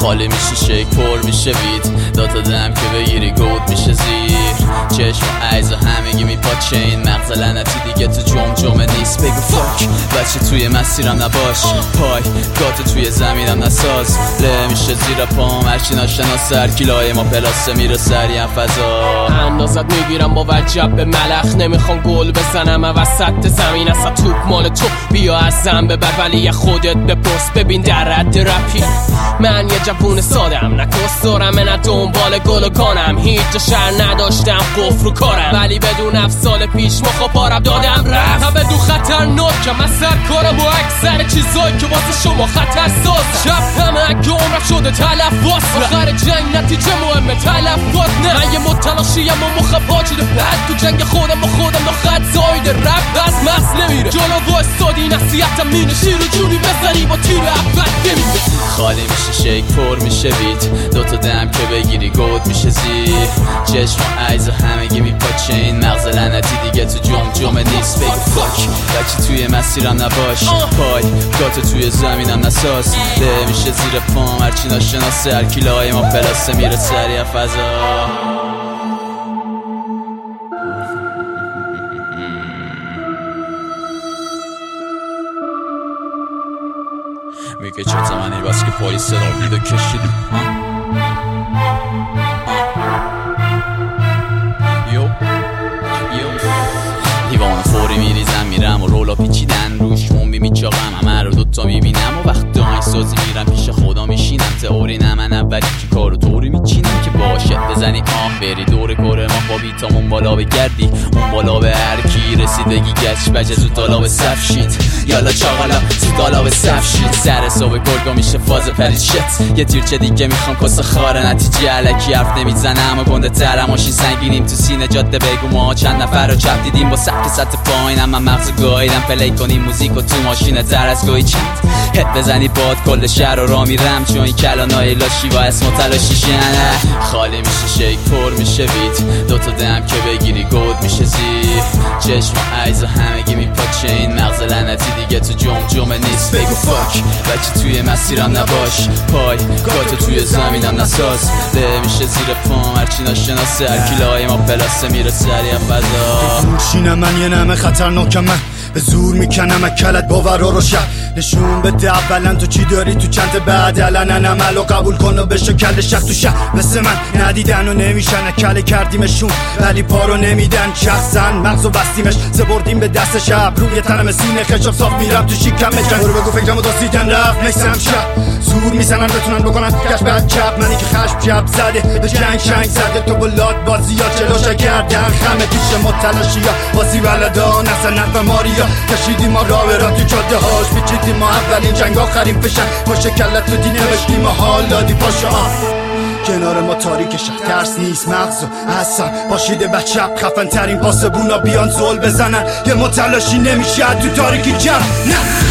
خالی میشه شیک پر میشه وید داتا دم که بگیری گود میشه زیر چشم و عیز و همگی میپاچه این مغز لعنتی دیگه تو جمجمه نیست بگو فاک بچه توی مسیرم نباش پای گات توی زمینم نساز له میشه زیر پام هرچی ناشناس هرکیلای ما پلاسه میره سریم فضا اندازت میگیرم با وجب به ملخ نمیخوام گل بزنم وسط زمین اصلا توپ مال تو بیا از زن ببر ولی یه خودت بپرس ببین در رد رپی من یه جوون سادم نکستارم نه دنبال گل و کانم هیچ جا شر نداشتم قفل رو کارم ولی بدون سال پیش مخو پارم دادم رفت بدون خطرناکم از سر کارم و اکثر چیزایی که واسه شما خطر ساز شب همه اگه عمرم شده تلفات آخر جنگ نتیجه مهمه تلفات نه من یه متلاشیم و مخ پاچیده بعد تو جنگ خودم با خودم با خط زاید رپ از مغز نمیره جلو وایستادی نصیحتم مینه شیر و جونی بزنی با تیر اول نمیده خالی میشه شیک پر میشه وید دوتا دم که بگیری گود میشه زیر چشم و عیز و همگی میپاچه این مغز لعنتی دیگه تو جمجمه نیست بگو فاک بچه توی مسیرم نباش پای گات توی زمینم نساز له میشه زیر پام هرچی ناشناسه هرکیلای ما پلاسه میره سریع فضا میگه چه زمانی بس که پای صدا بیده کشیدیم دیوان فوری میریزم میرم و رولا پیچیدن روش مومی میچاقم همه رو دوتا میبینم و وقت دانگ سازی میرم پیش خدا میشینم تئوری نه من اولی که کارو طوری میچینم که باشه بزنی بری دور کره ما با بیتامون بالا بگردی اون بالا به هرکی رسیدگی گچ بجه زود دالا به صف شید یالا چاقالا زود دالا به صف شید سر صبح گرگا میشه فاز پرید شت یه تیرچه دیگه میخوام کس خاره نتیجه علکی حرف نمیزنم و گنده ترم ماشین سنگینیم تو سینه جاده بگو ما چند نفر رو چپ دیدیم با سبک سطح پایینم من مغز گاییدم پلی کنیم موزیک و تو ماشینه تر از گوی چند هت بزنی باد کل شهر رو را میرم چون این کلانای لاشی با اسم و تلاشیشه نه خالی میشه شیک پر میشه وید دوتا دم که بگیری گود میشه زیر چشم و عیز و همگی میپاچه این مغز لعنتی دیگه تو جمجمه نیست بگو فاک بچه توی مسیرم نباش پای گات توی زمینم نساز له میشه زیر پام هرچی ناشناسه هرکیلای ما پلاسه میره سریع فضا موشینم من یه نمه خطرناکم من به زور میکنم کلت باورا رو شب نشون بده اولا تو چی داری تو چند بعد الان عملو قبول کن و بشو کل شخ تو شب مثل من ندیدن و نمیشن کل کردیمشون ولی پارو نمیدن شخصا مغزو بستیمش زبردیم به دست شب روی تنم سینه خشاب صاف میرم تو شیکم مجن برو بگو فکرمو داستیدن رفت میسم شب زور میزنن بتونن بکنن کش بعد چپ منی که خشم جب زده به جنگ شنگ زده تو بلاد بازیات جلوش کردن خمه پیش متلاشیا بازی بلدان اصلا نفع ماریا کشیدیم ما راه را تو جاده هاش پیچیدیم ما اولین جنگ آخرین فشن پاشه کلت رو دی نوشتیم و حال دادی پاشو کنار ما تاریک شهر ترس نیست مغزو اصلا باشیده بچپ خفن ترین پاسبونا بیان زول بزنن یه متلاشی نمیشه تو تاریکی جمع نه